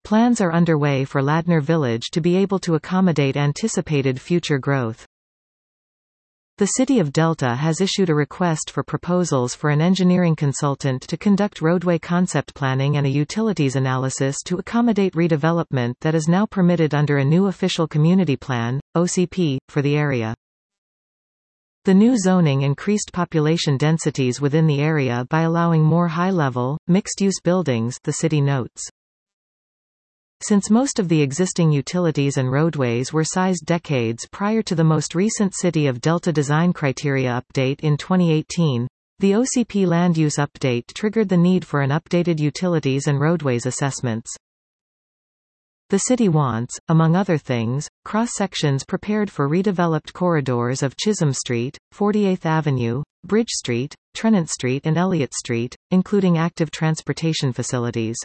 Plans are underway for Ladner Village to be able to accommodate anticipated future growth. The City of Delta has issued a request for proposals for an engineering consultant to conduct roadway concept planning and a utilities analysis to accommodate redevelopment that is now permitted under a new Official Community Plan, OCP, for the area. The new zoning increased population densities within the area by allowing more high-level, mixed-use buildings, the city notes. Since most of the existing utilities and roadways were sized decades prior to the most recent City of Delta design criteria update in 2018, the OCP land use update triggered the need for an updated utilities and roadways assessments. The city wants, among other things, cross-sections prepared for redeveloped corridors of Chisholm Street, 48th Avenue, Bridge Street, Trenant Street and Elliott Street, including active transportation facilities.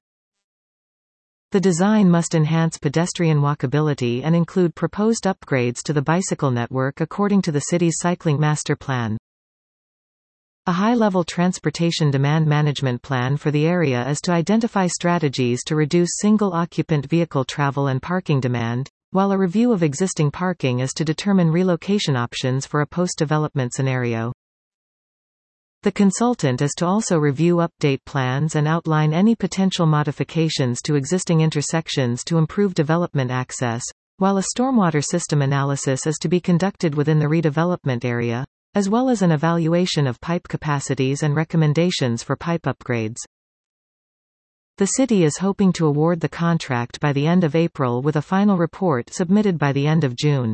The design must enhance pedestrian walkability and include proposed upgrades to the bicycle network according to the city's cycling master plan. A high-level transportation demand management plan for the area is to identify strategies to reduce single-occupant vehicle travel and parking demand, while a review of existing parking is to determine relocation options for a post-development scenario. The consultant is to also review update plans and outline any potential modifications to existing intersections to improve development access, while a stormwater system analysis is to be conducted within the redevelopment area, as well as an evaluation of pipe capacities and recommendations for pipe upgrades. The city is hoping to award the contract by the end of April with a final report submitted by the end of June.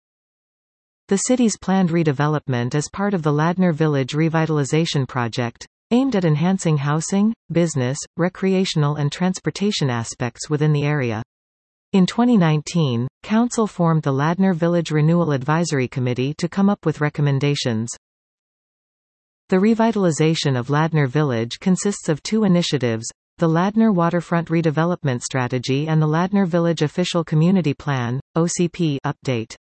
The city's planned redevelopment is part of the Ladner Village Revitalization Project, aimed at enhancing housing, business, recreational and transportation aspects within the area. In 2019, Council formed the Ladner Village Renewal Advisory Committee to come up with recommendations. The revitalization of Ladner Village consists of two initiatives, the Ladner Waterfront Redevelopment Strategy and the Ladner Village Official Community Plan, OCP, update.